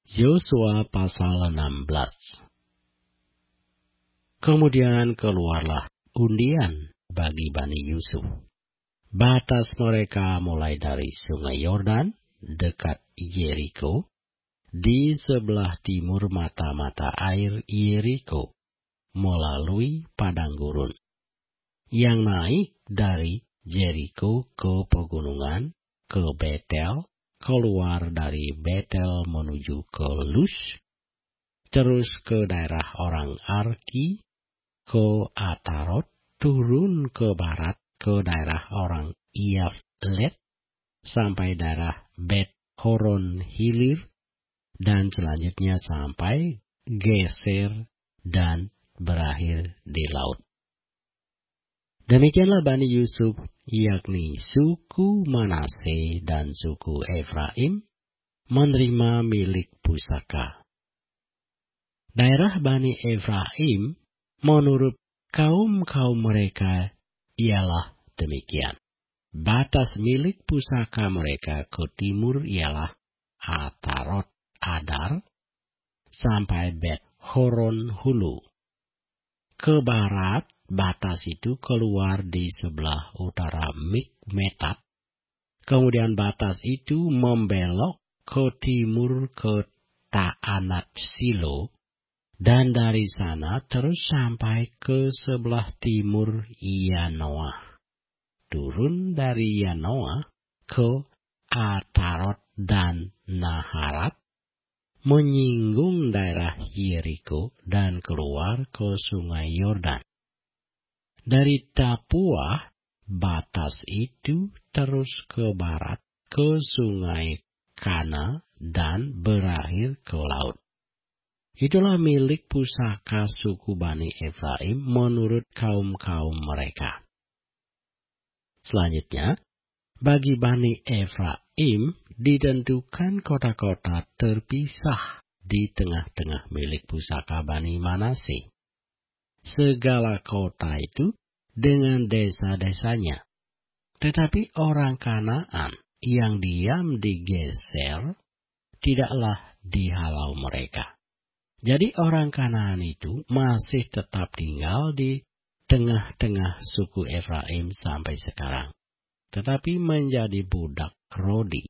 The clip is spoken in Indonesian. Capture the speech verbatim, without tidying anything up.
Yosua pasal enam belas. Kemudian keluarlah undian bagi Bani Yusuf. Batas mereka mulai dari sungai Yordan, dekat Yeriko, di sebelah timur mata-mata air Yeriko, melalui padang gurun, yang naik dari Yeriko ke pegunungan, ke Betel, keluar dari Betel menuju ke Lus, terus ke daerah orang Arki, ke Atarot, turun ke barat ke daerah orang Yaflet, sampai daerah Bet Horon Hilir, dan selanjutnya sampai Geser dan berakhir di laut. Demikianlah Bani Yusuf, yakni suku Manase dan suku Efraim, menerima milik pusaka. Daerah Bani Efraim menurut kaum-kaum mereka ialah demikian. Batas milik pusaka mereka ke timur ialah Atarot Adar sampai Bet Horon Hulu. Ke barat, batas itu keluar di sebelah utara Mikmetat. Kemudian batas itu membelok ke timur ke Taanat Silo, dan dari sana terus sampai ke sebelah timur Yanoah. Turun dari Yanoah ke Atarot dan Naharat, menyinggung daerah Yeriko dan keluar ke sungai Yordan. Dari Tapua, batas itu terus ke barat ke sungai Kana dan berakhir ke laut. Itulah milik pusaka suku Bani Efraim menurut kaum-kaum mereka. Selanjutnya, bagi Bani Efraim ditentukan kota-kota terpisah di tengah-tengah milik pusaka Bani Manase. Segala kota itu dengan desa-desanya. Tetapi orang Kanaan yang diam di Geser tidaklah dihalau mereka. Jadi orang Kanaan itu masih tetap tinggal di tengah-tengah suku Efraim sampai sekarang, tetapi menjadi budak Rodi.